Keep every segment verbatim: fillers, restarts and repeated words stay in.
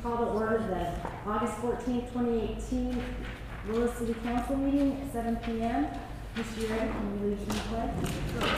call to order the August fourteenth, twenty eighteen Willow City Council meeting at seven P M Mister Urick, can you lead us in the pledge?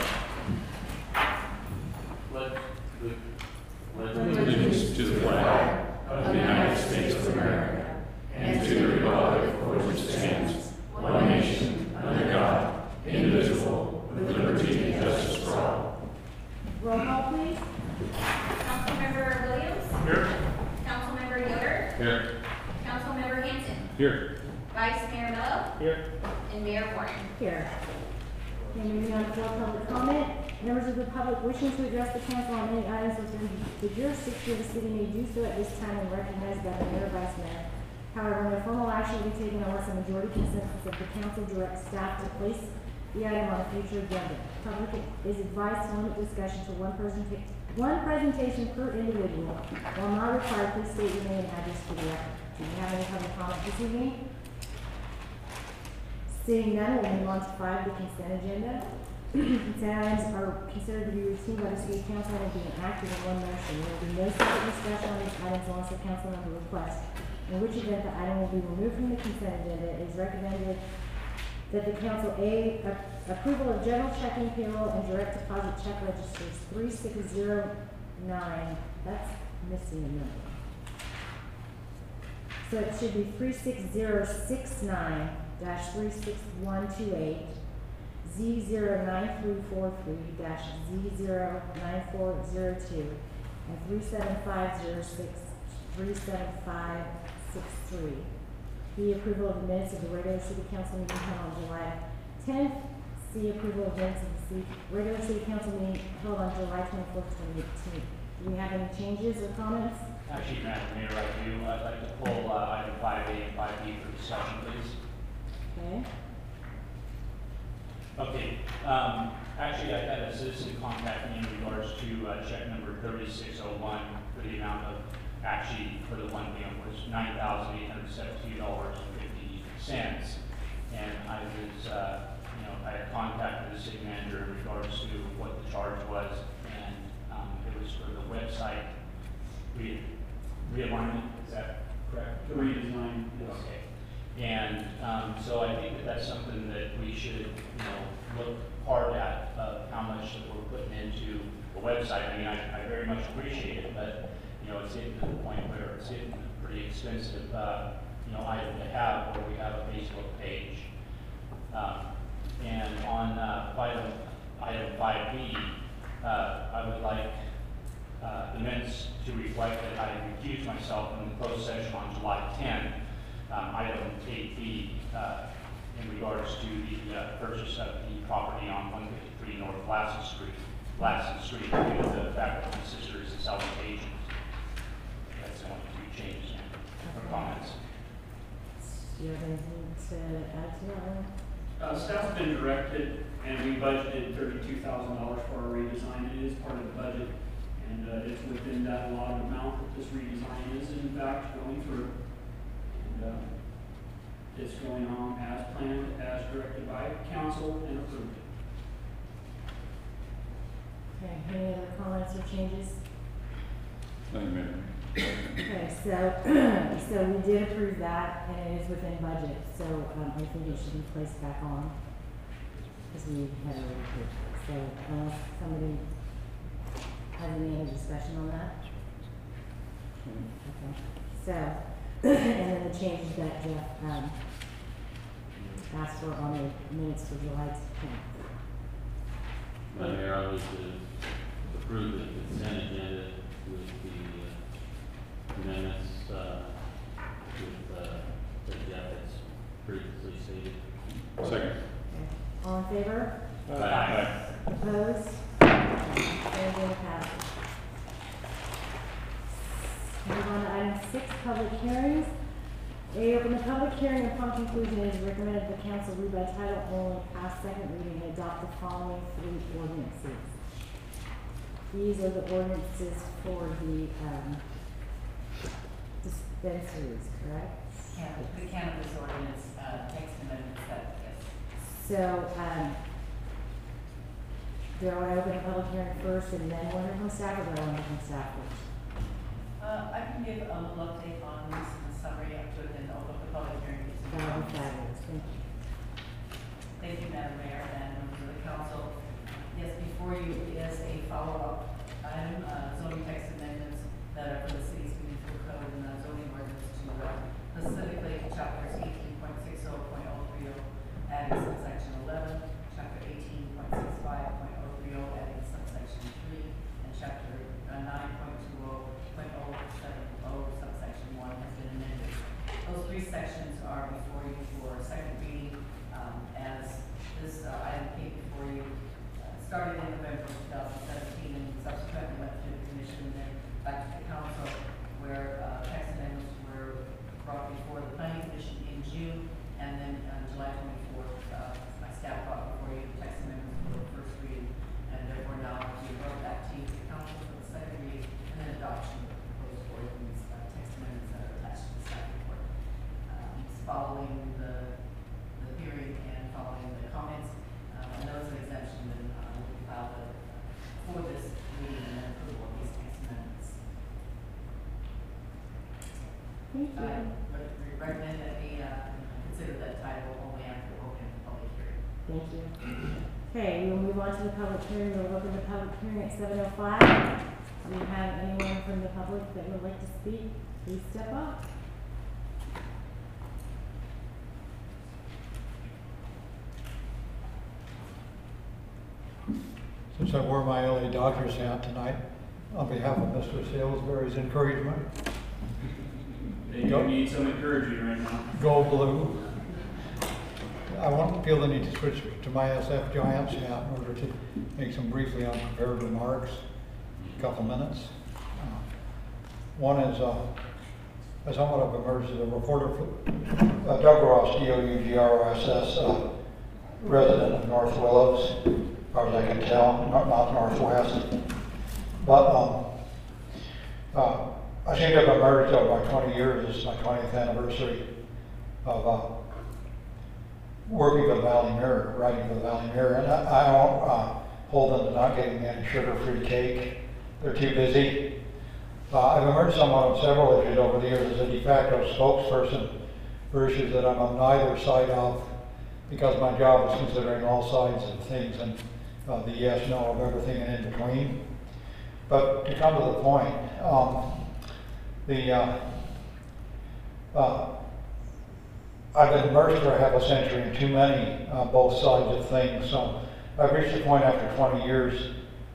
Pledge allegiance to the flag of the United States of America and to the republic for which it stands, one nation, under God, indivisible, with liberty and justice for all. Roll call, please. Councilmember Williams? Here. Councilmember Yoder? Here. Councilmember Hanson? Here. Vice Mayor Mello? Here. And Mayor Warren. Here. Okay, moving on to floor public comment. Members of the public wishing to address the council on any items within the jurisdiction of the city may do so at this time and recognized by the mayor or vice mayor. However, no formal action will be taken unless a majority consensus of the council directs staff to place the item on a future agenda. Public is advised to limit discussion to one presenta one presentation per individual. While not required, please state your name and address for the record. Do you have any public comment this evening? Seeing none, we'll move on to five, the consent agenda. Consent items are considered to be routine by the city council and will be enacted in one motion. There will be no separate discussion on these items unless the council member requests, in which event the item will be removed from the consent agenda. It is recommended that the council A, a approval of general checking, payroll, and direct deposit check registers three six zero nine. That's missing a number. So it should be three six zero six nine dash three six one two eight, Z zero nine three four three dash Z zero nine four zero two, and three seven five zero six three seven five six three. B, approval of the minutes of the regular city council meeting held on July tenth. C, approval of minutes of the city, regular city council meeting held on July twenty-fourth, twenty eighteen. Do we have any changes or comments? Actually, Madam Mayor, I do. I'd like to pull uh, item five A and five B for discussion, please. Okay. Okay. Um, actually, I had a citizen contact me in regards to uh, check number thirty-six oh one for the amount of, actually, for the one payment was nine thousand eight hundred seventy-two dollars and fifty cents. And I was, uh, you know, I had contacted the city manager in regards to what the charge was, and um, it was for the website re realignment. Is that correct? The redesign, yes. Okay. And um, so I think that that's something that we should, you know, look hard at, of how much that we're putting into the website. I mean, I, I very much appreciate it, but, you know, it's getting to the point where it's getting a pretty expensive, uh, you know, item to have where we have a Facebook page. Um, and on uh, item, item five B, uh, I would like uh, the minutes to reflect that I recused myself from the closed session on July tenth. Um, item eight B, uh, in regards to the uh, purchase of the property on one fifty-three North Lassen Street, Lassen Street, due to the fact that my sister is a selling agent. That's the only two changes or comments. Do you have anything to add to that one? Uh, staff's been directed, and we budgeted thirty-two thousand dollars for our redesign. It is part of the budget, and uh, it's within that allotted amount that this redesign is in fact going through. And uh, it's going on as planned, as directed by council and approved. Okay, any other comments or changes? Thank you, Mayor. Okay, so, so we did approve that, and it is within budget, so, um, I think it should be placed back on, because we had already approved it. So, unless somebody has any other discussion on that? Okay, so, and then the changes that Jeff, um, asked for on the minutes for July tenth. Madam Mayor, I would uh, approve the consent agenda with the uh, amendments uh, with uh, that Jeff has previously stated. Second. Okay. All in favor? Aye. Opposed? Agenda passes. Move on to item six, public hearings. A, open the public hearing upon conclusion, it is recommended the council read by title only, pass second reading, and adopt the following three ordinances. These are the ordinances for the, um, dispensaries, correct? Yeah, the cannabis ordinance, uh, text amendments that, yes. So, um, do I want to open a public hearing first and then one from staff, or do I want to from staff first? Uh, I can give a little update on this in summary up to it and open the public hearing. That would be fabulous, thank you. Thank you, Madam Mayor, and members of the council. Yes, before you is a follow-up item, uh, zoning text amendments that are for the city's municipal code and uh, zoning ordinance to uh, specifically to chapters eighteen point six oh point oh three oh, adding subsection eleven, chapter eighteen point six five point oh three oh, adding subsection three, and chapter nine point two oh point oh seven oh, subsection one has been amended. Those three sections are before you for second reading, um, as this uh, item came before you, uh, started in November two thousand seventeen and subsequently went through the commission and then back to the council, where uh, text amendments were brought before the planning commission in June, and then on July twenty-fourth, uh, my staff brought before you text amendments for the first reading, and therefore now we brought back to you, the council, for the second reading, and then adoption of the proposed ordinance, uh, text amendments that are attached to the staff report. Um, it's following the, the hearing and following the comments, uh, and those are exemption, then uh, we filed a, for this meeting and then approval of these text amendments. Thank you. I would recommend that we uh, consider that title only after opening the public hearing. Thank you. Okay, we'll move on to the public hearing. We'll open the public hearing at seven oh five. Do we have anyone from the public that would like to speak? Please step up. Since I wore my L A Dodgers hat tonight, on behalf of Mister Salisbury's encouragement, They do need some encouragement right now. go blue. I won't feel the need to switch to my S F Giants hat in order to make some briefly unprepared remarks, a couple minutes. Uh, One is, uh, I somewhat have emerged as a reporter for uh, Doug Ross, D O U G R O S S, uh, resident of North Willows, as far as I can tell, not, not Northwest. But um, uh, I seem to have emerged over my twenty years. This is my twentieth anniversary of uh, working for the Valley Mirror, writing for the Valley Mirror, and I, I don't uh, hold them to not getting me any sugar-free cake. They're too busy. Uh, I've emerged somewhat on several issues over the years as a de facto spokesperson for issues that I'm on neither side of, because my job is considering all sides of things and uh, the yes, no of everything and in between. But to come to the point, um, the uh, uh, I've been immersed for a half a century in too many uh, both sides of things. So I've reached a point after twenty years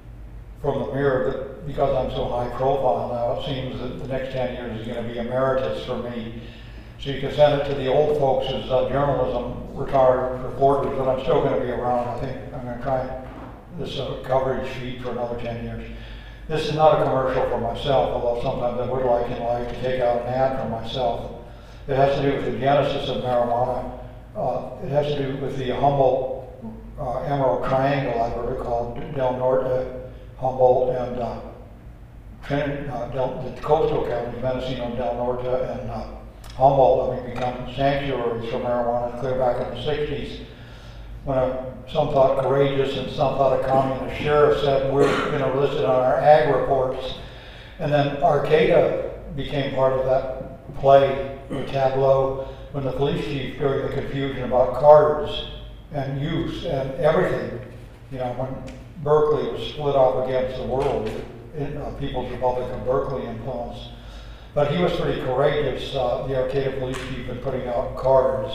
from the Mirror that because I'm so high profile now, it seems that the next ten years is going to be emeritus for me. So you can send it to the old folks as uh, journalism retired reporters, but I'm still going to be around. I think I'm going to try this uh, coverage sheet for another ten years. This is not a commercial for myself, although sometimes I would like in life to take out an ad for myself. It has to do with the genesis of marijuana. Uh, it has to do with the Humboldt uh, Emerald Triangle, I've heard it called, Del Norte, Humboldt, and uh, Trinity, uh, Del, the coastal counties, Mendocino, Del Norte, and uh, Humboldt having become sanctuaries for marijuana clear back in the sixties. When a, some thought courageous and some thought a communist sheriff said we're you know, listed on our ag reports. And then Arcata became part of that play, the tableau, when the police chief, during the confusion about cards and use and everything, you know, when Berkeley was split off against the world, in, uh, People's Republic of Berkeley influence. But he was pretty courageous, uh, the Arcata police chief, in putting out cards.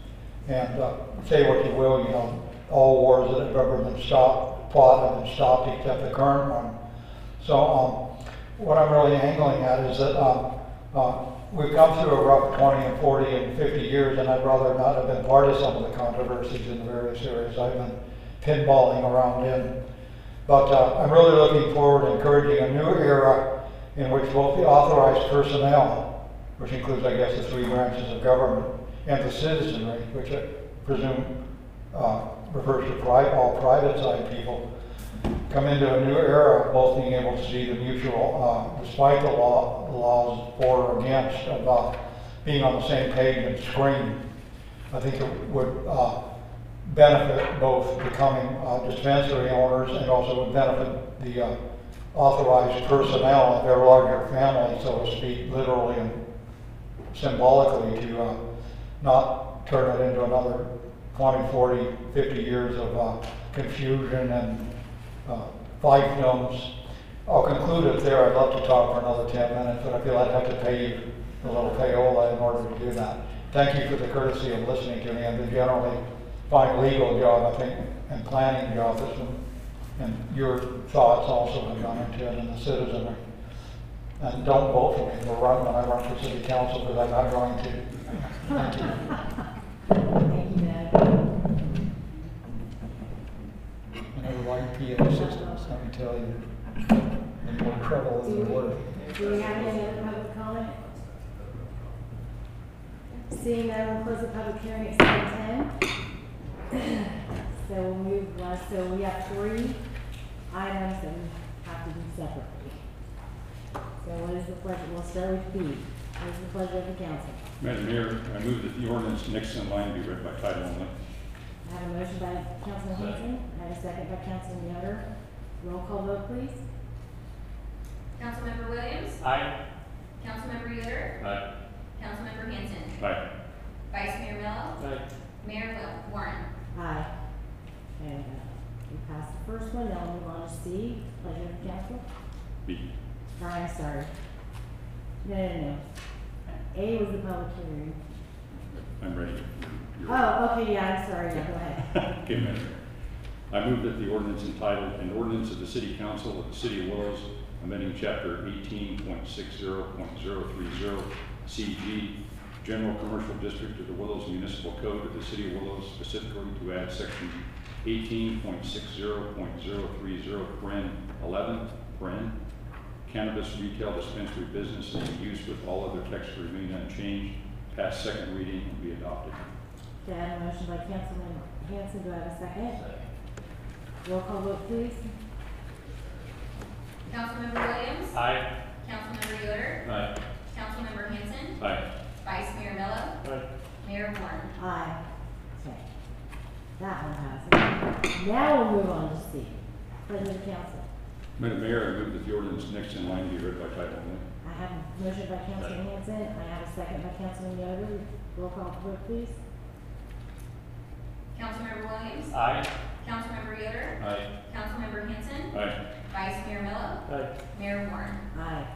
And uh, say what you will, you know, all wars that have ever been stopped, fought have been stopped except the current one. So um, what I'm really angling at is that um, uh, we've come through a rough twenty and forty and fifty years, and I'd rather not have been part of some of the controversies in the various areas I've been pinballing around in. But uh, I'm really looking forward to encouraging a new era in which both the authorized personnel, which includes, I guess, the three branches of government, and the citizenry, which I presume uh, refers to pri all private side people, come into a new era of both being able to see the mutual, uh, despite the law, the laws for or against, of uh, being on the same page and screen. I think it would uh, benefit both becoming uh, dispensary owners, and also would benefit the uh, authorize personnel, if they're a larger family, so to speak, literally and symbolically, to uh, not turn it into another twenty, forty, fifty years of uh, confusion and uh, fiefdoms. I'll conclude it there. I'd love to talk for another ten minutes, but I feel I'd have to pay you a little payola in order to do that. Thank you for the courtesy of listening to me, and the generally fine legal job, I think, and planning job, this one, and your thoughts also have gone into it, and the citizenry. And don't vote for me for run when I run for city council, because I'm not going to. Thank you. Thank you, Madam. I never like P A systems, let me tell you. They're more trouble than they're worth. Do we have any other public comment? Seeing none, we'll close the public hearing at seven ten. So we'll move, uh, so we have three items that we have to do separately. So what is the pleasure, we'll start with B. What is the pleasure of the council? Madam Mayor, I move that the ordinance next in line be read by title only. I have a motion by Councilman Hanson, I have a second by Councilman Yoder. Roll call vote, please. Councilmember Williams, Aye. Councilmember Yoder, Aye. Councilmember Hanson, Aye. Vice Mayor Mello, Mayor Will- Warren. Aye. And uh, we passed the first one, now we'll move on to C. Pleasure of the council. B. Oh, I'm sorry. No, no, no. A was the public hearing. I'm ready. You're- Oh, okay, yeah, I'm sorry, yeah, go ahead. Okay, Madam Mayor. I move that the ordinance entitled, An Ordinance of the City Council of the City of Willows, amending chapter eighteen point six zero point zero three zero C G, General Commercial District of the Willows Municipal Code of the City of Willows, specifically to add section eighteen point six zero point zero three zero, paren eleven, paren, cannabis retail dispensary businesses and use with all other text to remain unchanged, pass second reading and be adopted. Okay, I have a motion by Councilman Hanson, do I have a second? Roll call vote, please. Councilmember Williams, Aye. Councilmember Yoder, Aye. Councilmember Hanson, Aye. Vice Mayor Mello, Mayor Warren. Aye. Okay. That one passes. Now we'll move on to C. Pleasure of the council. Madam Mayor, I move that the ordinance next in line be read by title only. I have a motion by Councilman Hanson, I have a second by Councilman Yoder. Roll call vote, please. Councilmember Williams, Aye. Councilmember Yoder, Aye. Councilmember Hanson, Aye. Vice Mayor Mello, Mayor Warren. Aye.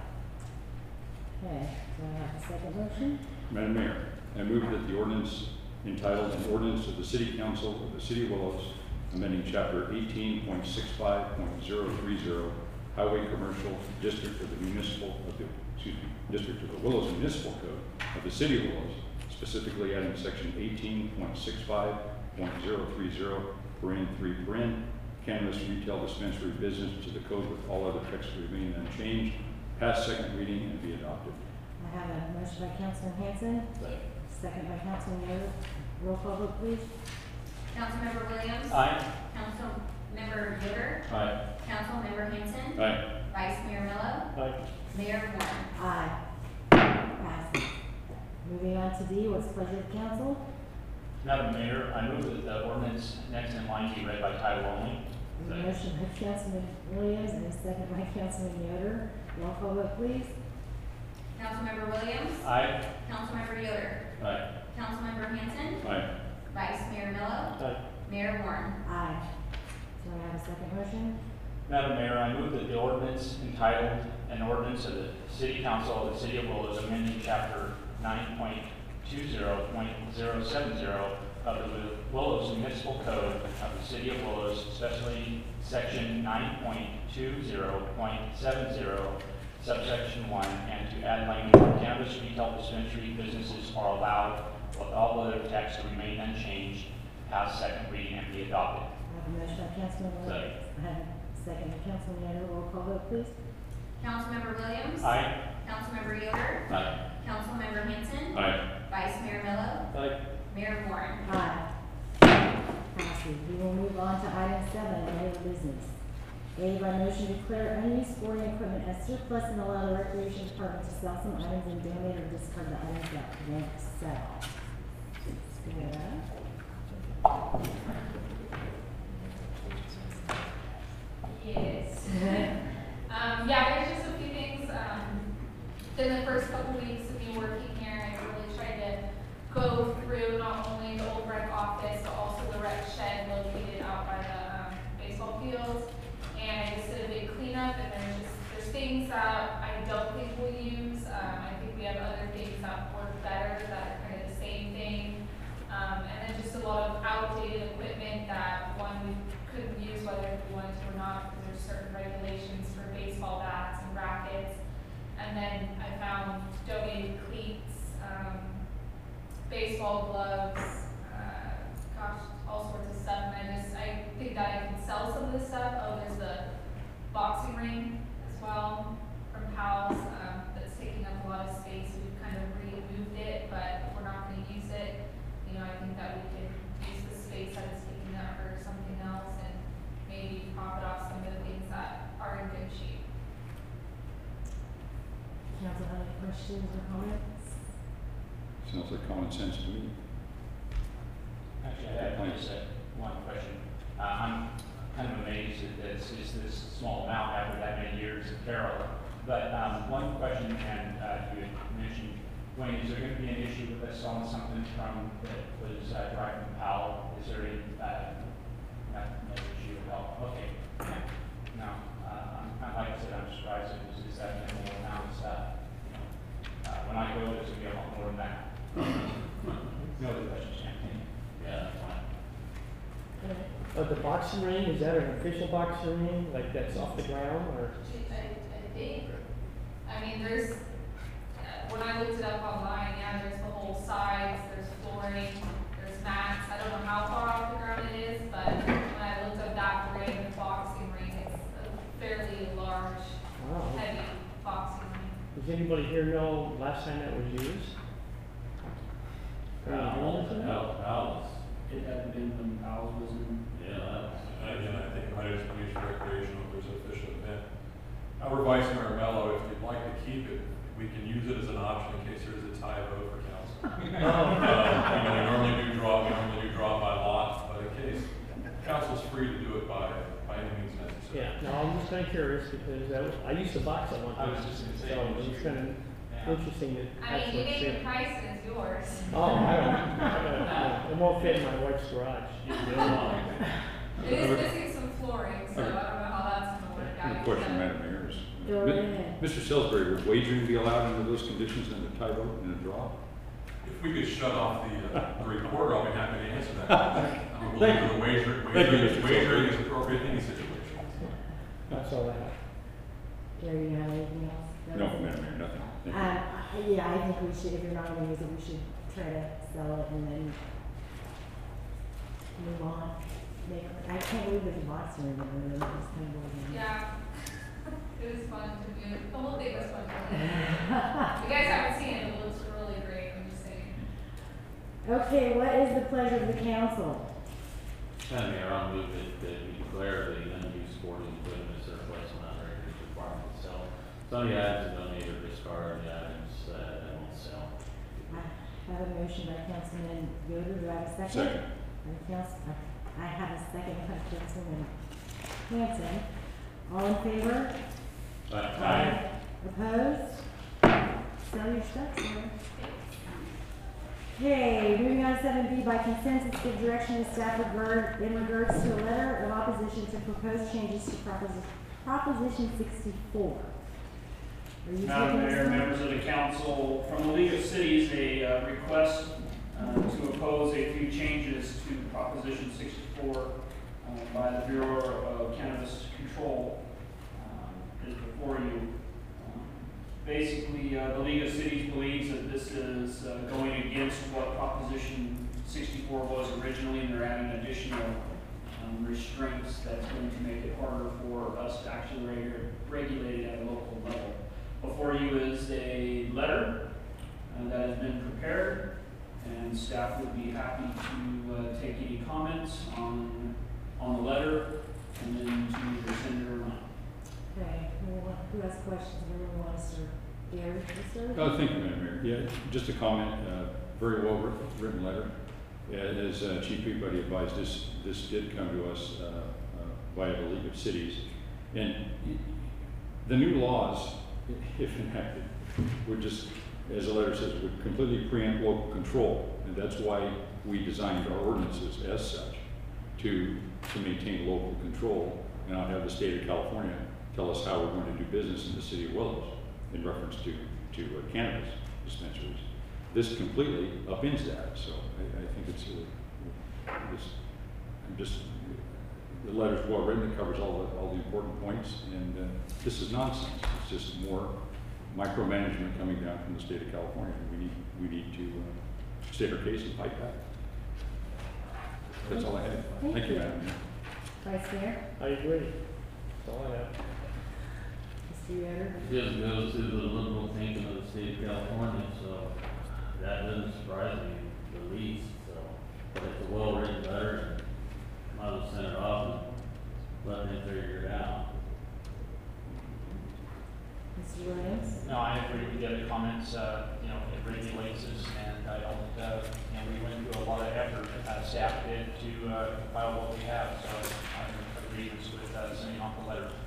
Okay, do I have a second motion? Madam Mayor, I move that the ordinance entitled, An Ordinance of the City Council of the City of Willows, amending chapter eighteen point six five point zero three zero, Highway Commercial District of the Municipal, of the, excuse me, District of the Willows Municipal Code of the City of Willows, specifically adding section eighteen point six five point zero three zero, paren three, paren, cannabis retail dispensary business to the code with all other text to remain unchanged, pass second reading and be adopted. I have a motion by Councilman Hanson, second by Councilman Yoder. Roll call vote, please. Councilmember Williams, Aye. Councilmember Yoder, Aye. Councilmember Hanson, Aye. Vice Mayor Mello, Mayor Warren. Aye. Passes. Moving on to D, what's the pleasure of council? Madam Mayor, I move that the ordinance next in line be read by title only. A motion by Councilman Williams and a second by Councilman Yoder. Roll call vote, please. Councilmember Williams, Aye. Councilmember Yoder, Aye. Councilmember Hanson, Aye. Vice Mayor Mello, Mayor Warren. Aye. Do I have a second motion? Madam Mayor, I move that the ordinance entitled, An Ordinance of the City Council of the City of Willows, amending chapter nine point two zero point zero seven zero of the Willows Municipal Code of the City of Willows, especially section nine point two zero point seven zero, subsection one, and to add language, cannabis retail dispensary businesses are allowed with all other text to remain unchanged, pass second reading and be adopted. I have a motion by Councilman Williams. I have a second by Councilman Yoder. Roll call vote, please. Councilmember Williams, Aye. Councilmember Yoder, Aye. Councilmember Hanson, Aye. Vice Mayor Mello, Aye. Mayor Warren. Aye. Passes. We will move on to item seven, any other business. A, by motion declare unused sporting equipment as surplus and allow the recreation department to sell some items and donate or discard the items that won't sell. Yes. Um, yeah, there's just a few things, um, in the first couple weeks of me working here, I really tried to go through not only the old rec office, but also the rec shed located out by the, um, baseball fields. And I just did a big cleanup, and there's just, there's things that I don't think we'll use, um, I think we have other things that work better, that are kind of the same thing. Um, and then just a lot of outdated equipment that, one, we couldn't use whether we wanted to or not, because there's certain regulations for baseball bats and rackets. And then I found donated cleats, um, baseball gloves, uh, gosh, all sorts of stuff. And I just, I think that I can sell some of this stuff. Oh, there's the boxing ring as well from Powell's, um, that's taking up a lot of space. We've kind of removed it, but we're not gonna use it. You know, I think that we could use the space that it's taking up for something else and maybe profit off some of the things that are in good shape. Council, have any questions or comments? Sounds like common sense to me. Actually, I have just uh, one question. Uh, I'm kind of amazed that this is this small amount after that many years of Carroll. But um, one question, and uh, you had mentioned, Wayne, is there going to be an issue with us selling something from that was uh, derived from Powell? Is there any uh, no, no issue at all? Okay. No. Uh, I'm, I'm- like I said, I'm surprised it was just that minimal amount of stuff. You know, uh, when I go, there's going to be a lot more than that. No other questions, Sam? Yeah, that's fine. Uh, Uh, the boxing ring, is that an official boxing ring, like that's off the ground, or? I, I think, I mean, there's, uh, when I looked it up online, yeah, there's the whole sides, there's flooring, there's mats. I don't know how far off the ground it is, but when I looked up that brand of boxing ring, it's a fairly large, Wow. heavy boxing ring. Does anybody here know last time that was used? Are you Powell, doing this? Powell, Powell's, It had been when Powell's was in. yeah, that was. Again, I think it might have been used recreational, if there's an official event. Our Vice Mayor Mello, if you'd like to keep it, we can use it as an option in case there is a tie vote for council. Uh, you know, we normally do draw, we normally do draw by lot, but in case, council's free to do it by, by any means necessary. Yeah, no, I'm just kinda curious, because that was, I used to box at one I time. was just gonna say, So it was kinda Yeah. interesting that I that's mean, you what's name the in. price and it's yours. Oh, I don't, I don't, it won't fit in my wife's garage. It is missing some flooring, so I don't know how that's gonna work out. Good question, Madam Mayor. Is- Go Mi- ahead. Mister Salisbury, would wagering be allowed under those conditions in a tie vote and a draw? If we could shut off the, uh, the recorder, I'll be happy to answer that question. I Thank believe the wager, Thank you, wagering, Mister wagering Salisbury. is appropriate in any situation. That's all I have. Gary, you have anything else? No, Madam Mayor, nothing. Thank you. Um, I- yeah, I think we should, if you're not gonna use it, we should try to sell it and then move on. Make, I can't believe there's a boxing ring in there, it's kind of boring. Yeah, it was fun to do, the whole thing was fun. You guys haven't seen it, it looks really great, I'm just saying. Okay, what is the pleasure of the council? Madam Mayor, I'll move that, that we declare the unused sporting equipment as surplus and not ready to requirement to sell. Some of the items are donated or discarded, the items uh, that won't sell. I have a motion by Councilman Yoder, do I have a second? Second. By Council, I have a second by Councilman Hanson. All in favor? Aye. Opposed? Sell your stuff, sir. Okay, moving on to seven B, by consensus, give direction to staff regard, in regards to a letter of opposition to proposed changes to proposition, proposition sixty-four. Are you Madam taking this Mayor, one? members of the council, from the League of Cities, a uh, request uh, to oppose a few changes to Proposition sixty-four uh, by the Bureau of Cannabis Control um, is before you. Um, Basically, uh, the League of Cities believes that this is uh, going against what Proposition sixty-four was originally, and they're adding additional um, restraints that's going to make it harder for us to actually regu- regulate it at a local level. Before you is a letter uh, that has been prepared, and staff would be happy to uh, take any comments on, on the letter, and then to either send it or not. Okay, who wa- who has questions, everyone wants to, Gary, you sir? Uh, thank you, Madam Mayor. Yeah, just a comment, uh, very well writ- written letter. Uh, As uh, Chief Peabody advised, this, this did come to us uh, uh, via the League of Cities. And y- the new laws, if enacted, would just, as the letter says, would completely preempt local control. And that's why we designed our ordinances as such, to, to maintain local control and not have the state of California tell us how we're going to do business in the city of Willows in reference to, to uh, cannabis dispensaries. This completely upends that, so I, I think it's, uh, this, I'm just, the letter's well written, it covers all the, all the important points, and uh, this is nonsense. It's just more micromanagement coming down from the state of California. We need, we need to uh, state our case and fight back. That's all I had. Thank Thank you, you. Madam Mayor. Vice Mayor? I agree. That's all I have. Mister Yoder? It just goes to the liberal thinking of the state of California, so that doesn't surprise me the least, so. But it's a well-written letter, and might as well send it off and let them figure it out. Mister Williams? No, I agree with the other comments, uh, you know, it regulates us, and I don't, uh, you know, we went through a lot of effort, uh, staff did, to, uh, compile what we have, so I'm in agreement with, uh, sending off the letter.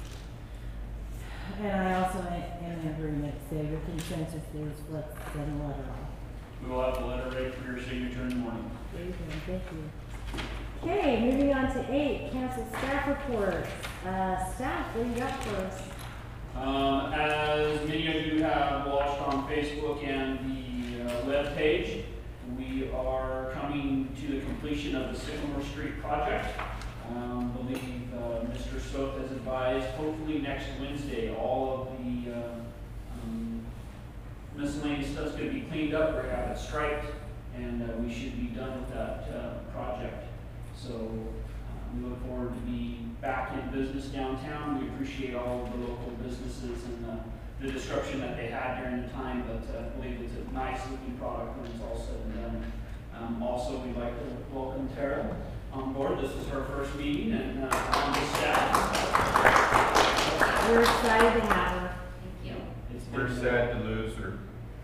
And I also am in agreement, so your consensus is let's send the letter off. We will have the letter ready for your signature in the morning. Very good, thank you. Okay, moving on to eight, council staff reports. Uh, staff, what do you got for us? Um, as many of you have watched on Facebook and the uh, web page, we are coming to the completion of the Sycamore Street project. Um, believe uh, Mister Soth has advised, hopefully next Wednesday, all of the uh, um, miscellaneous stuff's going to be cleaned up, we have it striped, and uh, we should be done with that uh, project. So uh, we look forward to being back in business downtown. We appreciate all of the local businesses and uh, the disruption that they had during the time, but uh, I believe it's a nice looking product when it's all said and done. Um, also, we'd like to welcome Tara on board. This is her first meeting and uh, on the staff. We're excited to have her. Thank you. It's We're been- sad to lose her.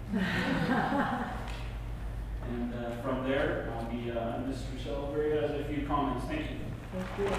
And uh, from there, I'll be, uh, Mister Salisbury has a few comments. Thank you. Thank you.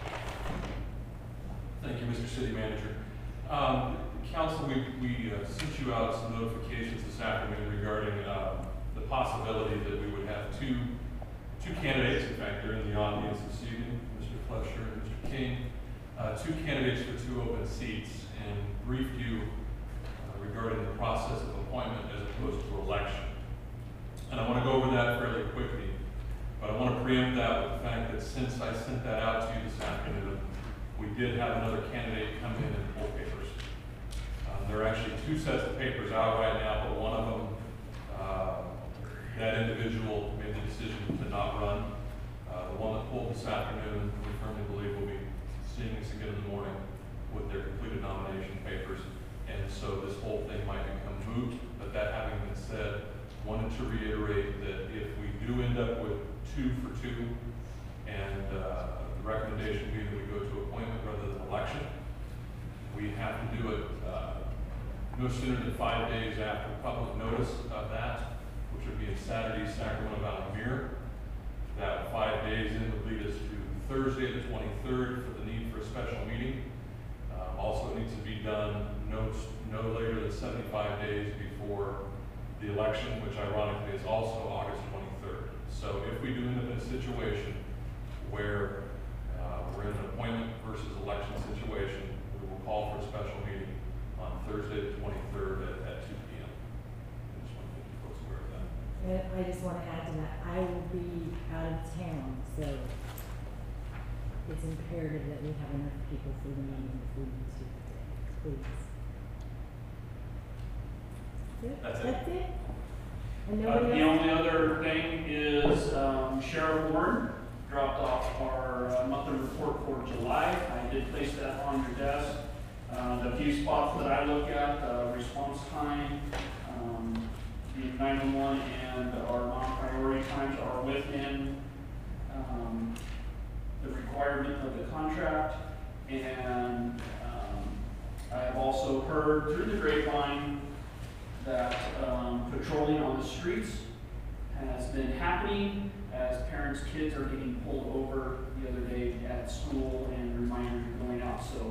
Thank you, Mister City Manager. Um, Council, we, we uh, sent you out some notifications this afternoon regarding uh, the possibility that we would have two, two candidates, in fact, they're in the audience this evening, Mister Fletcher and Mister King, uh, two candidates for two open seats, and briefed you uh, regarding the process of appointment as opposed to election. And I want to go over that fairly quickly, but I want to preempt that with the fact that since I sent that out to you this afternoon, we did have another candidate come in and pull papers. Um, there are actually two sets of papers out right now, but one of them, uh, that individual made the decision to not run. Uh, the one that pulled this afternoon, we firmly believe will be seeing us again in the morning with their completed nomination papers. And so this whole thing might become moot, but that having been said, wanted to reiterate that if we do end up with two for two, and uh, the recommendation being that we go to appointment rather than election, we have to do it uh, no sooner than five days after public notice of that, which would be in Saturday, Sacramento Valley Mirror. That five days in would lead us to Thursday, the twenty-third, for the need for a special meeting. Um, also, it needs to be done no, no later than seventy-five days before the election, which ironically is also August twenty-third. So if we do end up in a situation where uh, we're in an appointment versus election situation, we will call for a special meeting on Thursday, the twenty-third at, at two P M I just want to make you folks aware of that. And I just want to add to that, I will be out of town, so it's imperative that we have enough people for the meeting if we need to, please. That's it. That's it? And Uh, nobody the else? only other thing is um, Sheriff Warren dropped off our uh, monthly report for July. I did place that on your desk. Uh, the few spots that I look at, uh, response time, um, the nine one one and our non-priority times are within um, the requirement of the contract. And um, I have also heard through the grapevine that um, patrolling on the streets has been happening as parents' kids are getting pulled over the other day at school and reminders are going out. So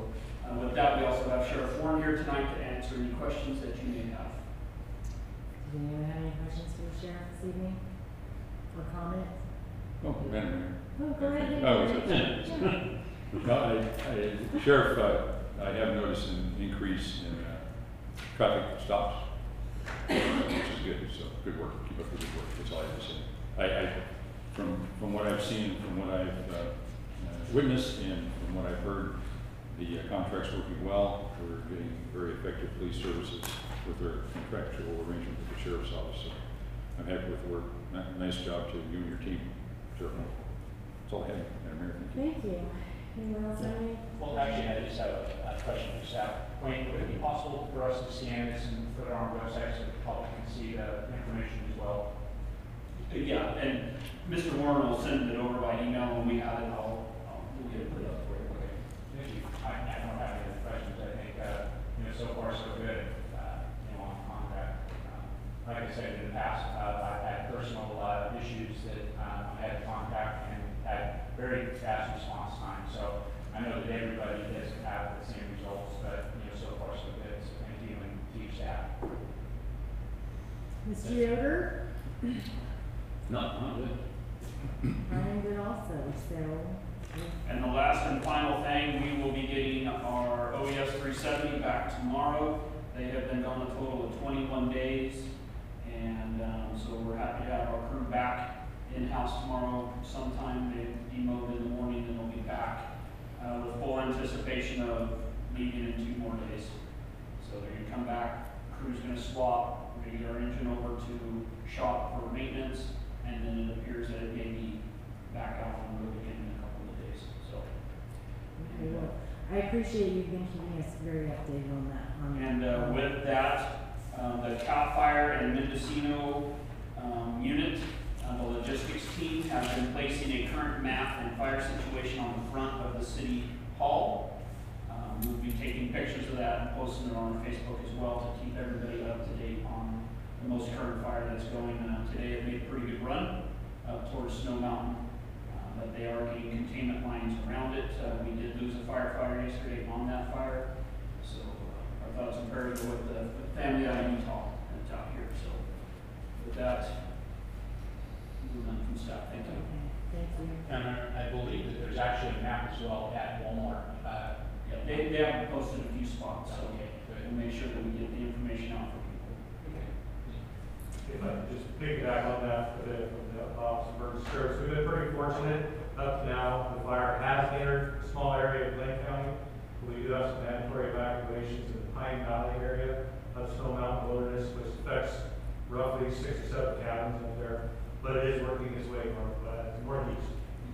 Uh, with that, we also have Sheriff Warren here tonight to answer any questions that you may have. Does anyone have any questions for the sheriff this evening? Or comments? Oh, Madam Mayor. Oh, go ahead. Oh, is Larry. it? Yeah. No, I, I, Sheriff, uh, I have noticed an increase in, uh, traffic stops, which is good, so good work, keep up the good work, that's all I have to say. I, I, from, from what I've seen, from what I've, uh, uh, witnessed, and from what I've heard, the uh, contract's working well, we're getting very effective police services with our contractual arrangement with the sheriff's office, so I'm happy with the work. Ni- Nice job to you and your team, Sheriff. That's all I have, Madam Mayor, thank you. Thank you. Anyone else have any? Well, actually, I just have a, a question for staff. Wayne, would it be possible for us to scan this and put it on our website so the public can see the information as well? Yeah, and Mister Warren will send it over by email when we have it. I'll, I'll we'll get it put up for you. Okay, thank you. I, I don't have any other questions. I think, uh, you know, so far so good, uh, you know, on contract. Uh, Like I said in the past, uh, I've had personal, uh, issues that, um, I had to contact and had very fast response time. So I know that everybody doesn't have the same results, but, you know, so far so good. So thank you and to your staff. Mister Yoder? No, not good. I'm good also, so. And the last and final thing, we will be getting our O E S three seventy back tomorrow. They have been gone a total of twenty-one days. And um, so we're happy to have our crew back in-house tomorrow sometime. They demoed in the morning and they'll be back uh, with full anticipation of leaving in two more days. So they're gonna come back, crew's gonna swap, we're gonna get our engine over to shop for maintenance, and then it appears that it may be back out on the road again in a couple of days, so. Okay, well, I appreciate you've been keeping us very updated on that. on- And uh, with that, um, the CAL FIRE and Mendocino um, unit, uh, the logistics team have been placing a current map and fire situation on the front of the city hall. Um, we'll be taking pictures of that and posting it on our Facebook as well to keep everybody up to date on the most current fire that's going. Uh, today it made a pretty good run up towards Snow Mountain, uh, but they are getting containment lines around it. Uh, we did lose a firefighter yesterday on that fire, so uh, our thoughts and prayers are with the, with the family out of Utah that's out here. So with that, we're done from staff. Thank you. Okay, thank you. And I believe that there's actually a map as well at Walmart. Uh, Yeah, they, they have posted a few spots, so Okay, good. we'll make sure that we get the information out for people. If I could just piggyback on that for the, from the Office of Emergency Services, we've been pretty fortunate up to now. The fire has entered a small area of Lake County. We do have some mandatory evacuations in the Pine Valley area of Snow Mountain Wilderness, which affects roughly six or seven cabins up there. But it is working its way north, uh, northeast.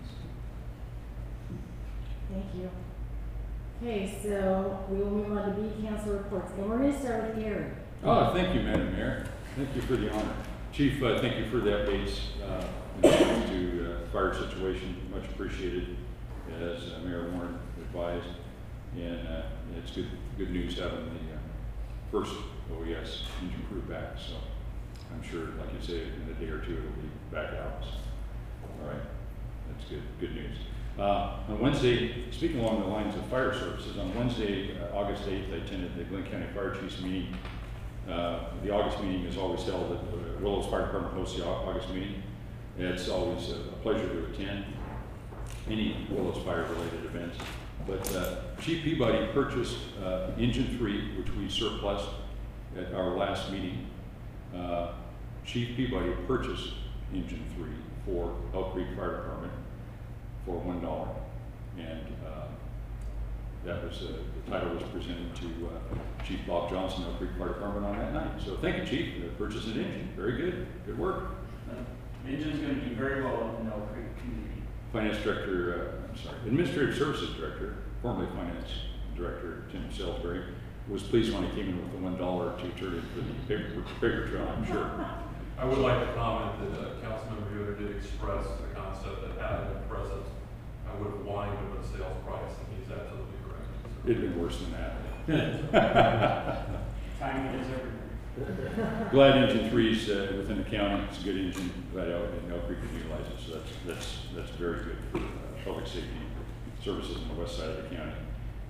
Thank you. Okay, so we will move on to B council reports, and we're gonna start with Gary. Oh, thank you, Madam Mayor. Thank you for the honor. Chief, uh, thank you for the updates, uh, in regards to, uh, fire situation, much appreciated, as uh, Mayor Warren advised. And, uh, it's good, good news having the, uh, first O E S engine crew back, so I'm sure, like you say, in a day or two, it'll be back out. All right, that's good, good news. Uh, on Wednesday, speaking along the lines of fire services, on Wednesday, uh, August eighth, I attended the Glenn County Fire Chiefs meeting. Uh, the August meeting is always held at uh, Willows Fire Department hosts the Au- August meeting. It's always a pleasure to attend any Willows Fire related events. But uh, Chief Peabody purchased uh, Engine three, which we surplused at our last meeting. Uh, Chief Peabody purchased Engine three for Elk Creek Fire Department for one dollar. And uh, that was, uh, the title was presented to uh, Chief Bob Johnson, Elk Creek Fire Department on that night. So thank you, Chief, for purchasing an engine. Very good, good work. The engine's gonna do very well in the Elk Creek community. Finance Director, uh, I'm sorry, Administrative Services Director, formerly Finance Director Tim Salisbury, was pleased when he came in with the one dollar to turn in for the paper, paper trail, I'm sure. I would like to comment that uh, Councilmember Yoder did express the concept that had it been present, I would have whined him with a sales price, and he's absolutely correct. It'd been worse than that. Timing is everything. Glad Engine three's uh, within the county. It's a good engine. Glad Elk, and Elk Creek can utilize it. So that's that's that's very good for uh, public safety services on the west side of the county.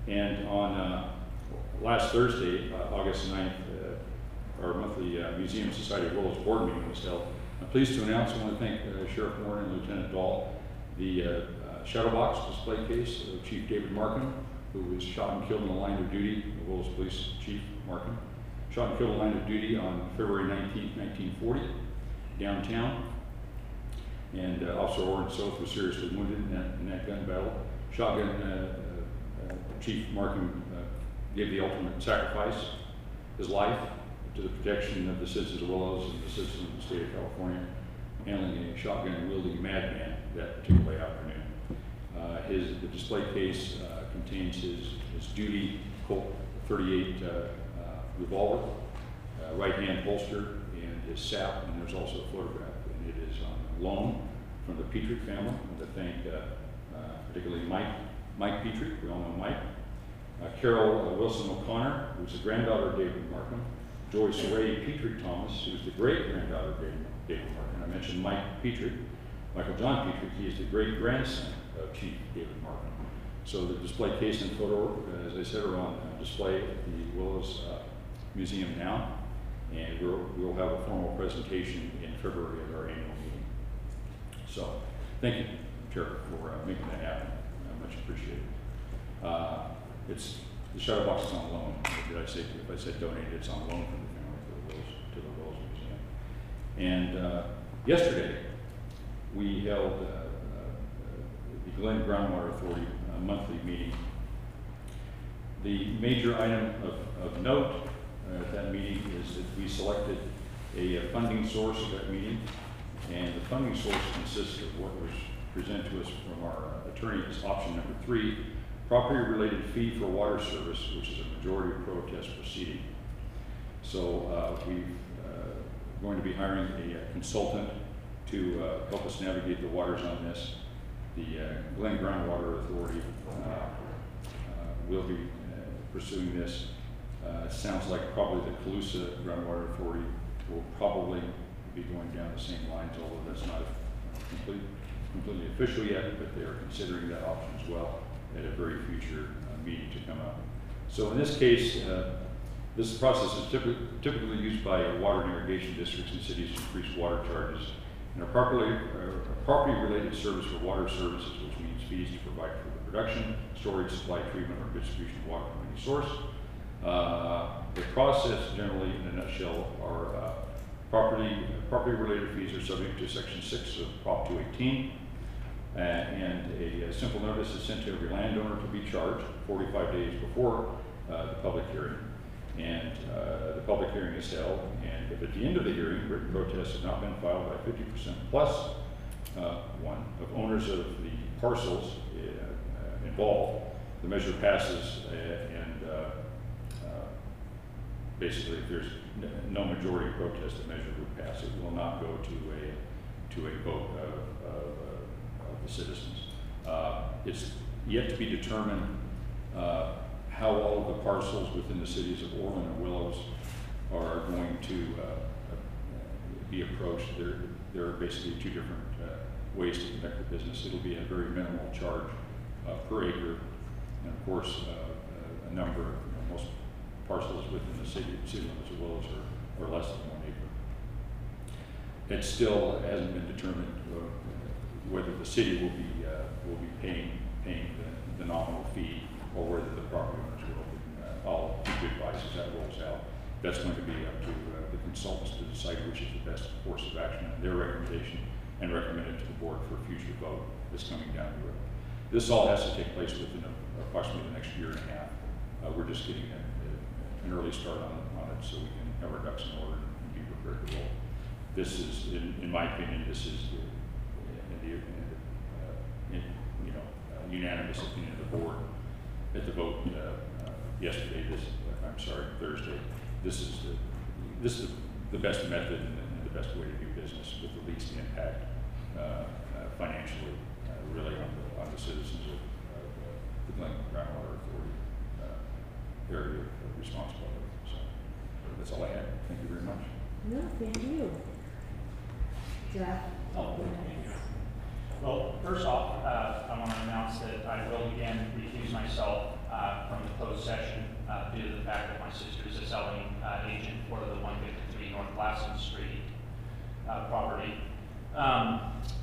And on uh, last Thursday, uh, August ninth, uh, our monthly uh, Museum Society of Willows board meeting was held. I'm pleased to announce, I want to thank uh, Sheriff Warren and Lieutenant Dahl, the uh, uh, Shadowbox display case of Chief David Markham, who was shot and killed in the line of duty, the Willows Police Chief Markham, shot and killed in the line of duty on February nineteenth, nineteen forty, downtown. And uh, Officer Warren Soth was seriously wounded in that, in that gun battle. Shotgun uh, uh, Chief Markham uh, gave the ultimate sacrifice, his life, to the protection of the citizens of Willows and the citizens of the state of California, handling a shotgun wielding madman that particular afternoon. Uh, his the display case uh, contains his, his duty Colt thirty-eight uh, uh, revolver, uh, right hand holster, and his S A P, and there's also a photograph, and it is on loan from the Petrick family. I want to thank uh, uh, particularly Mike, Mike Petrick, we all know Mike, uh, Carol uh, Wilson O'Connor, who's the granddaughter of David Markham, Joyce Ray Petrick Thomas, who's the great granddaughter of David, David Markham. I mentioned Mike Petrick, Michael John Petrick, he is the great grandson of Chief David Markham. So the display case and photo, uh, as I said, are on uh, display at the Willows uh, Museum now, and we'll, we'll have a formal presentation in February at our annual meeting. So, thank you, Chair, for uh, making that happen. I much appreciated. Uh, it's the shadow box is on loan. Did I say if I said donated? It's on loan from the family to the Willows, to the Willows Museum. And uh, yesterday we held uh, uh, the Glen Groundwater Authority uh, monthly meeting. The major item of, of note uh, at that meeting is that we selected a, a funding source of that meeting. And the funding source consists of what was presented to us from our uh, attorney as option number three, property-related fee for water service, which is a majority protest proceeding. So uh, we're uh, going to be hiring a, a consultant to uh, help us navigate the waters on this. The uh, Glen Groundwater Authority uh, uh, will be uh, pursuing this. Uh, it sounds like probably the Colusa Groundwater Authority will probably be going down the same lines, although that's not complete, completely official yet, but they're considering that option as well at a very future uh, meeting to come up. So in this case, uh, this process is typically, typically used by water and irrigation districts and cities to increase water charges. And a properly, uh, property-related service for water services, which means fees to provide for the production, storage, supply, treatment, or distribution of water from any source. Uh, the process generally, in a nutshell, are uh, property, property-related fees are subject to Section six of Prop two eighteen. Uh, and a, a simple notice is sent to every landowner to be charged forty-five days before uh, the public hearing. And uh, the public hearing is held, and if at the end of the hearing written protests have not been filed by fifty percent plus uh, one of owners of the parcels uh, uh, involved, the measure passes, uh, and uh, uh, basically if there's no majority protest, the measure would pass. It will not go to a to a vote of, of, of the citizens. Uh, it's yet to be determined uh, how all of the parcels within the cities of Orland and Willows are going to uh, be approached. There, there are basically two different uh, ways to conduct the business. It'll be a very minimal charge uh, per acre, and of course, uh, a number of, you know, most parcels within the city, city limits of Willows are, are less than one acre. It still hasn't been determined uh, whether the city will be uh, will be paying paying the, the nominal fee, or whether the property owners will. Uh, I'll keep advice as that rolls out. That's going to be up to uh, the consultants to decide which is the best course of action and their recommendation, and recommend it to the board for a future vote that's coming down the road. This all has to take place within a, approximately the next year and a half. Uh, we're just getting a, a, an early start on, on it so we can have our ducks in order and be prepared to roll. This is, in, in my opinion, this is the, in the, in the uh, in, you know, uh, unanimous opinion of the board at the vote uh, uh, yesterday. This, uh, I'm sorry, Thursday. This is the, this is the best method and the, and the best way to do business with the least impact uh, uh, financially, uh, really on the, on the citizens of, of uh, the Glen Groundwater Authority uh, area of responsibility. So that's all I had. Thank you very much. No, thank you. Jeff? Oh, thank you. Well, first off, uh, I want to announce that I will again recuse myself uh, from the closed session, uh, due to the fact that my sister is a selling, uh, agent for the one fifty-three North Lassen Street, uh, property. Um,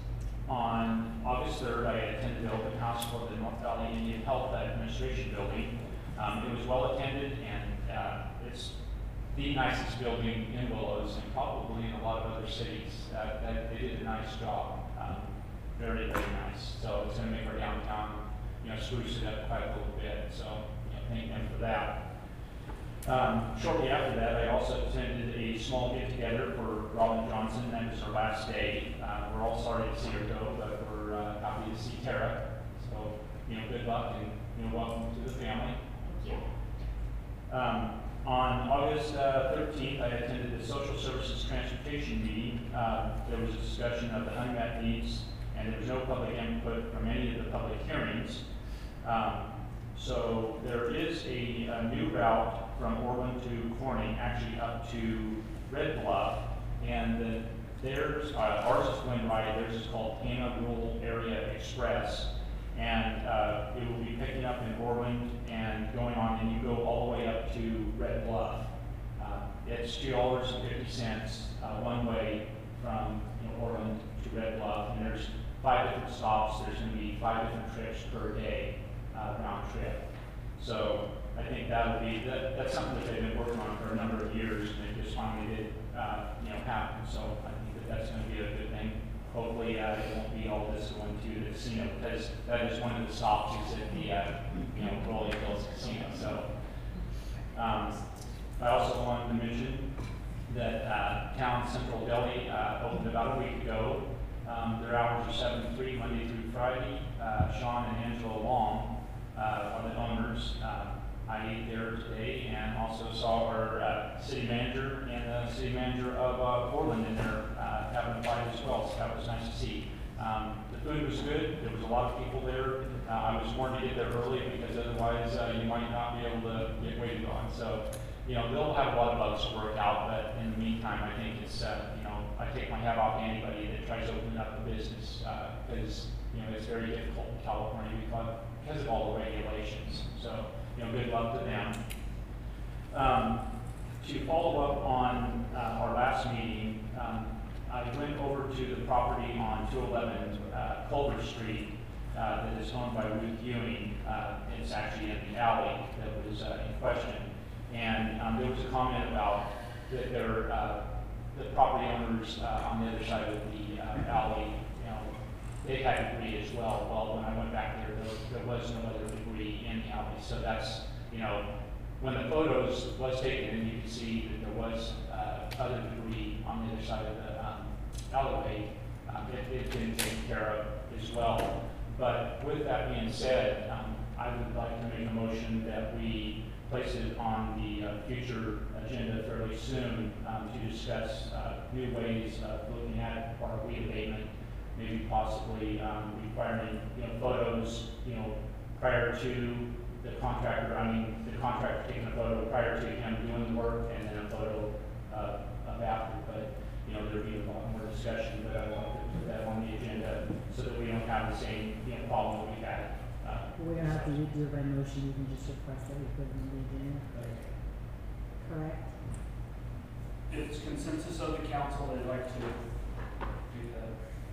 on August third, I attended the open house for the North Valley Indian Health Administration building. Um, it was well attended, and, uh, it's the nicest building in Willows and probably in a lot of other cities. Uh, that, they did a nice job. Um, very, very nice. So it's gonna make our downtown, you know, spruce it up quite a little bit. So, you know, thank them for that. Um, shortly after that, I also attended a small get-together for Robin Johnson. That was her last day. Uh, we're all sorry to see her go, but we're uh, happy to see Tara. So, you know, good luck and, you know, welcome to the family. Thank you. Um, on August uh, thirteenth, I attended the Social Services Transportation meeting. Uh, there was a discussion of the unmet needs, and there was no public input from any of the public hearings. Um, so there is a, a new route from Orland to Corning, actually up to Red Bluff, and the, theirs, uh, ours is going right. Theirs is called Tana Rural Area Express. And uh, it will be picking up in Orland and going on, and you go all the way up to Red Bluff. Uh, it's two dollars and fifty cents uh, one way from, you know, Orland to Red Bluff, and there's five different stops. There's going to be five different trips per day, uh, round trip. So I think that'll be that, that's something that they've been working on for a number of years, and it just finally did, uh, you know, happen. So I think that that's going to be a good thing. Hopefully, uh, it won't be all this going to the casino, because that is one of the stops is at the, uh, you know, Rolling Hills Casino. So, um, I also wanted to mention that, uh, Town Central Deli, uh, opened about a week ago. Um, their hours are seven to three, Monday through Friday. Uh, Sean and Angela Long, uh, are the owners. Uh, I ate there today and also saw our, uh, city manager and the city manager of, uh, Portland in there, uh, having a bite as well, so that was nice to see. Um, the food was good. There was a lot of people there. Uh, I was warned to get there early because otherwise, uh, you might not be able to get waited on. So, you know, they'll have a lot of bugs to work out, but in the meantime, I think it's, uh, you know, I take my hat off to anybody that tries to open up a business, uh, because, you know, it's very difficult in California because, because of all the regulations. So, you know, good luck to them. Um, to follow up on uh, our last meeting, um, I went over to the property on two eleven uh, Culver Street uh, that is owned by Ruth Ewing. Uh, it's actually in the alley that was uh, in question. And um, there was a comment about that there, uh, the property owners uh, on the other side of the uh, alley, you know, they had debris as well. Well, when I went back there, there, there was no other debris in the alley. So that's, you know, when the photos was taken, you could see that there was uh, other debris on the other side of the um, alleyway. Um, it, it's been taken care of as well. But with that being said, um, I would like to make a motion that we place it on the uh, future agenda fairly soon um, to discuss uh, new ways of looking at our weed abatement, maybe possibly um, requiring, you know, photos, you know, prior to the contractor, I mean, the contractor taking a photo prior to him doing the work, and then a photo uh, of after. But, you know, there'd be a lot more discussion, but I want to put that on the agenda so that we don't have the same, you know, problem that we had. Uh, We don't have to do it by motion, you can just request that we put it in the agenda. Correct? It's consensus of the council, they'd like to do that.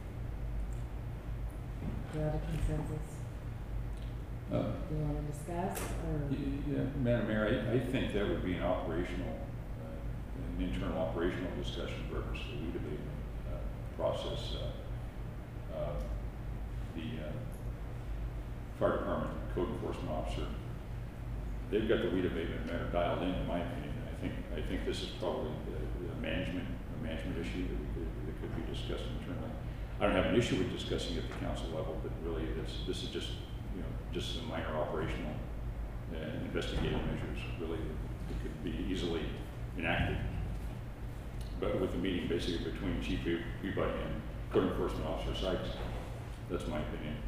Do you have a consensus? Uh, Do you want to discuss, or? y- Yeah, Madam Mayor, I, I think that would be an operational, uh, an internal operational discussion purpose for the weed abatement uh, process. Uh, uh, the uh, fire department code enforcement officer, they've got the weed abatement matter dialed in, in my opinion. I think I think this is probably a, a management a management issue that we could that could be discussed internally. I don't have an issue with discussing at the council level, but really, it's, this is just, you know, just some minor operational and investigative measures, really, that could be easily enacted. But with the meeting basically between Chief Peabody and Code Enforcement Officer Sykes, that's my opinion.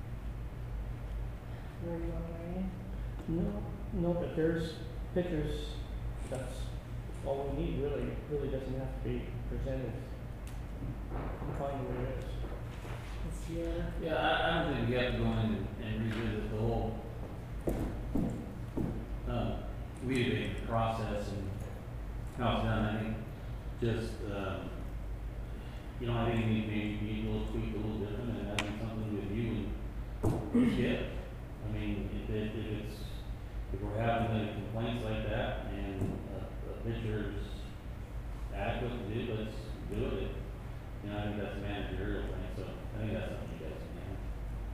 Where do you want to weigh in? No, no, but there's pictures, that's all we need, really, really doesn't have to be presented. You find what it is. This year? Yeah, I, I don't think we have to go in and, and revisit the whole we debate the process and how it's done, I think, just, um, you know, I think we maybe be a little tweak, a little different, and having something with you and Skip. I mean, if it, if it's, if we're having any complaints like that, and a, a picture's adequate to do, let's do it. You know, I think that's a managerial thing, so I think that's something you guys can handle.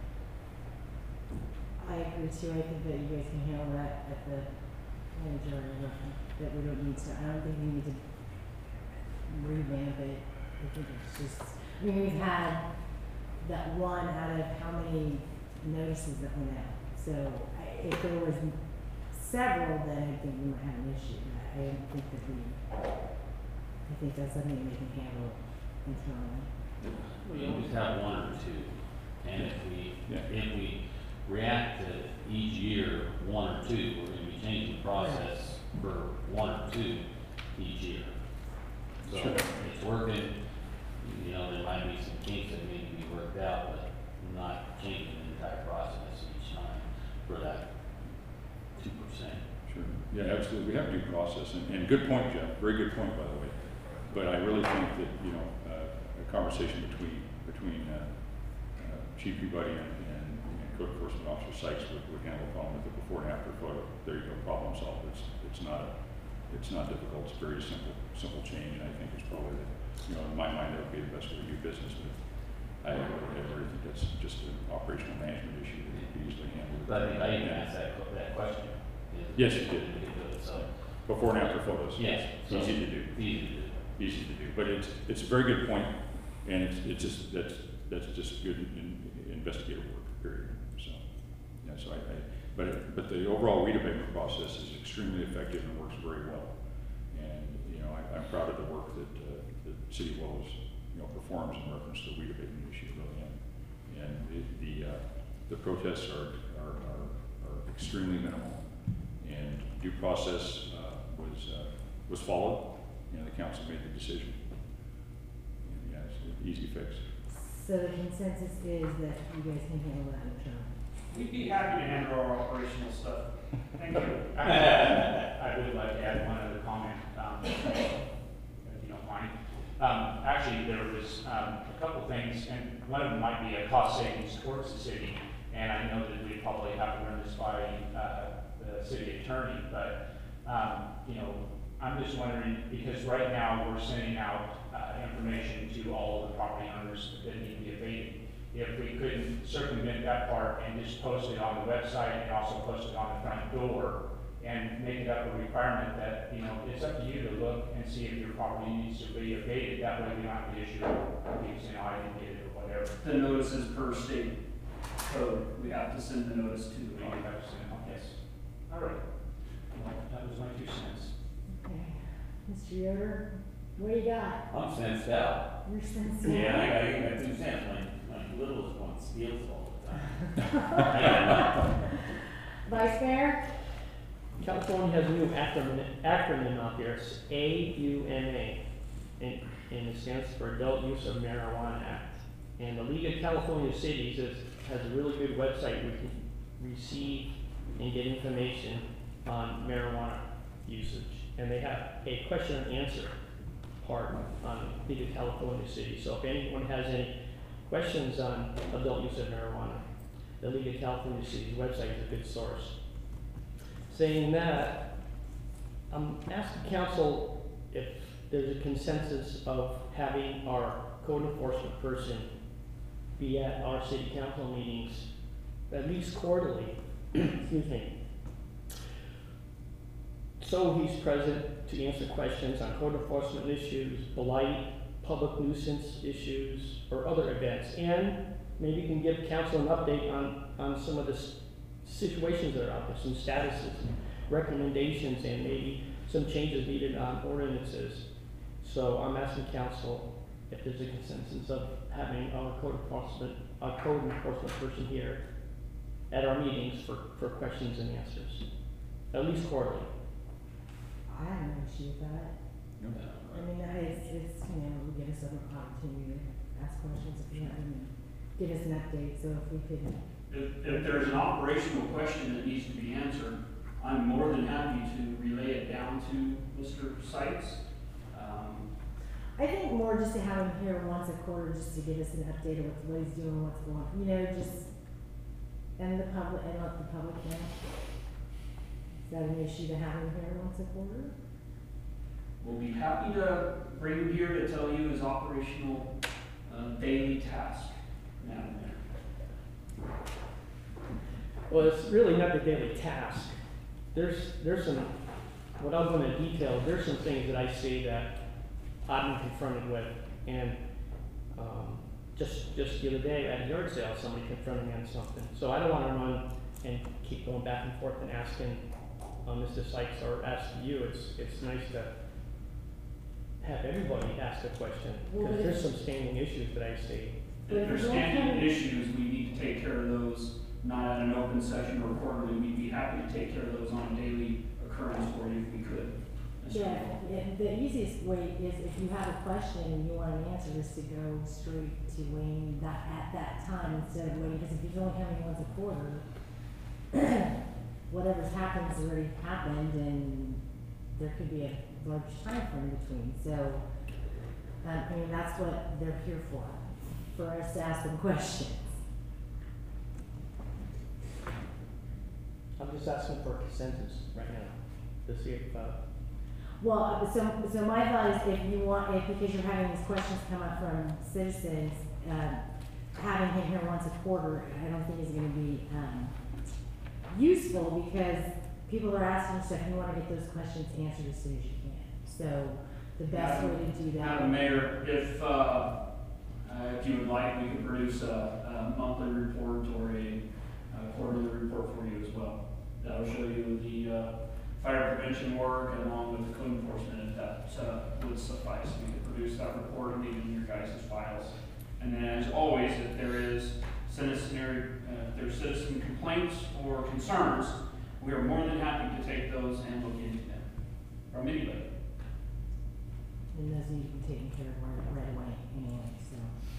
I agree too, I think that you guys can handle that at the managerial level, that we don't need to, I don't think we need to revamp it. I think it's just, I mean, we've had that one out of how many notices that went out. So I, if there was several, then I think we might have an issue. I I don't think that we, I think that's something we can handle internally. We always have one or two, and if we, Yeah. if we react to each year, one or two, we're gonna be changing the process for one or two each year. So Sure. it's working, you know, there might be some kinks that need to be worked out, but not changing the entire process each time for that two percent. Sure. Yeah, absolutely. We have due process, and, and good point, Jeff. Very good point, by the way. But I really think that, you know, uh, a conversation between, between, uh, uh, Chief Peabody and, and, and Code Enforcement Officer Sykes would, would handle the problem with the before and after photo. There you go, problem solved. It's, it's not a, it's not difficult. It's a very simple, simple change, and I think it's probably, the, you know, in my mind, that would be the best way to do business. But I, I really think that's just an operational management issue that could be easily handled. But I think I even asked that, that question. Yes, you did. So, Before and after photos. yes. so Easy to do. Easy to do. Easy to do, but it's, it's a very good point, and it's, it's just, that's, that's just good in, investigative work, period. So, yeah, so I, I, but, it- but the overall redevelopment process is extremely effective and works very well. And, you know, I, I'm proud of the work that, uh, that City of Wells, you know, performs in reference to the redevelopment issue, really. And, and the, the, uh, the protests are, are, are, are extremely minimal. And due process, uh, was, uh, was followed. You know, the council made the decision. And, yeah, it's an easy fix. So the consensus is that you guys can handle that internally. We'd be happy to handle our operational stuff. Thank you. I would like to add one other comment, um, if you don't mind. Um, actually, there was, um, a couple things, and one of them might be a cost savings towards the city, and I know that we probably have to run this by, uh, the city attorney, but, um, you know, I'm just wondering, because right now we're sending out, uh, information to all of the property owners that need to be abated. If we could circumvent that part and just post it on the website and also post it on the front door and make it up a requirement that, you know, it's up to you to look and see if your property needs to be abated. That way we don't have to issue, people saying, oh, I didn't get it or whatever. The notices per state code, we have to send the notice to. Oh, you have to send it, yes. All right. Well, that was my two cents. Okay. Mister Yoder, what do you got? I'm sensed out. Your sense? Yeah, I got, I got two cents. My, my littlest one steals all the time. Vice Mayor? California has a new acronym, acronym out there, it's A U M A, and, and it stands for Adult Use of Marijuana Act. And the League of California Cities is, has a really good website where you can receive and get information on marijuana usage. And they have a question and answer part on League of California Cities. So if anyone has any questions on adult use of marijuana, the League of California Cities website is a good source. Saying that, I'm asking council if there's a consensus of having our code enforcement person be at our city council meetings at least quarterly, excuse me. So he's present to answer questions on code enforcement issues, blight, public nuisance issues, or other events. And maybe you can give council an update on, on some of the s- situations that are out there, some statuses, recommendations, and maybe some changes needed on ordinances. So I'm asking council if there's a consensus of having our code enforcement, our code enforcement person here at our meetings for, for questions and answers, at least quarterly. I have no issue with that. No. I mean, that is, it's, you know, we get us an opportunity to ask questions if you have them, give us an update, so if we could. If, if there's an operational question that needs to be answered, I'm more than happy to relay it down to Mister Sykes. Um, I think more just to have him here once a quarter, just to give us an update of what he's doing, what's going on, you know, just, and the public, and let the public know. Is that an issue to have him here once a quarter? We'll be happy to bring him here to tell you his operational uh, daily task, Madam Mayor. Well, it's really not the daily task. There's, there's some, without going into detail, there's some things that I see that I've been confronted with. And um, just, just the other day at a yard sale, somebody confronted me on something. So I don't want to run and keep going back and forth and asking uh, Mister Sykes or asking you. It's, it's nice to have everybody ask a question, because there's some standing issues that I see. If there's standing issues, we need to take care of those, not at an open session or quarterly. We'd be happy to take care of those on a daily occurrence for you if we could. Mister Yeah, Hall. yeah, the easiest way is if you have a question and you want an answer, is to go straight to Wayne that, at that time instead of waiting, because if he's only coming once a quarter, whatever's happened's already happened, and there could be a large time frame between, so, um, I mean, that's what they're here for, for us to ask them questions. I'm just asking for a consensus right now to see if, uh, Well, uh, so, so my thought is if you want, if, because you're having these questions come up from citizens, uh, having him here once a quarter, I don't think is gonna be, um, useful, because people are asking stuff, you wanna get those questions answered as soon as you can. So, the best way to do that. Madam Mayor, if, uh, uh, if you would like, we could produce a, a monthly report or a, a quarterly report for you as well. That'll show you the, uh, fire prevention work along with the code enforcement, if that, uh, would suffice. We could produce that report and leave it in your guys' files. And then, as always, if there is citizen, uh, if there's citizen complaints or concerns, we are more than happy to take those and look into them from anybody. And those need to be taken care of right, right away anyway, so.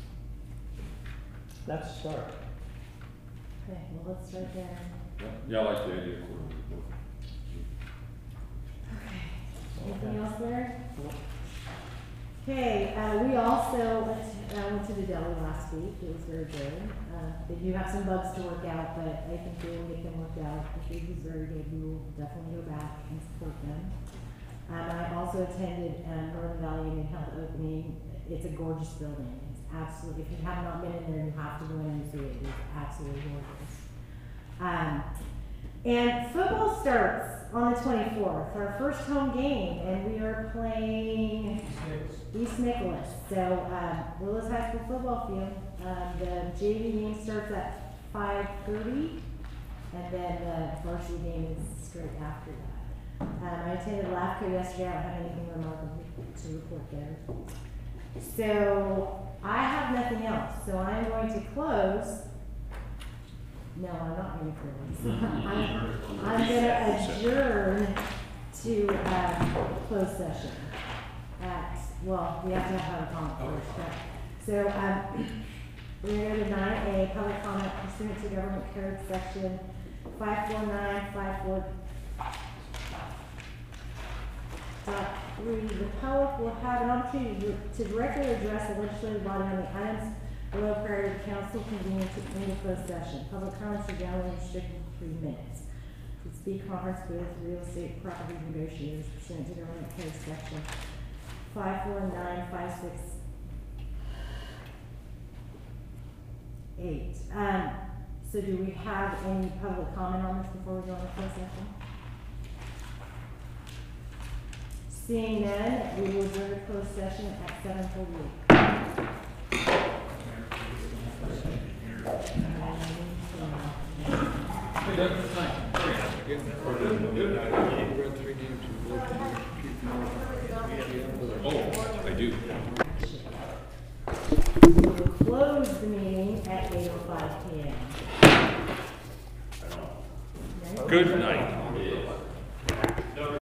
that's a start. Okay, well, let's start there. Yeah, I like the idea of quarterly report. Okay. Anything else there? Nope. Okay, uh, we also went, to- uh, went to the deli last week. It was very good. Uh, they do have some bugs to work out, but I think they will get them worked out. The food was very good. We will definitely go back and support them. Um, I also attended, um, Northern Valley Indian Health opening. It's a gorgeous building. It's absolutely, if you have not been in there, you have to go in and see it. It's absolutely gorgeous. Um, and football starts on the twenty-fourth, our first home game, and we are playing East Nicholas. So, um, Willis High School football field. Um, the J V game starts at five thirty, and then the varsity game is straight after that. Um, I attended LAFCO yesterday. I don't have anything remarkable to report there. So, I have nothing else. So, I'm going to close. No, I'm not going to close. I'm, I'm going to adjourn to um, closed session. At, well, we have to have a comment first. But, so, um, we're going to go to nine A, public comment pursuant to government code section five four nine five four. Dot three, the public will have an opportunity to directly address the legislative body on the items below prior to council convening to end the closed session. Public comments are generally restricted to three minutes. To speak conference with real estate property negotiators pursuant to government code section five four nine five six eight. Um, so do we have any public comment on this before we go into closed session? Seeing none, we will adjourn the closed session at seven forty-eight. Oh, I do. We will close the meeting at eight oh five P M Good night.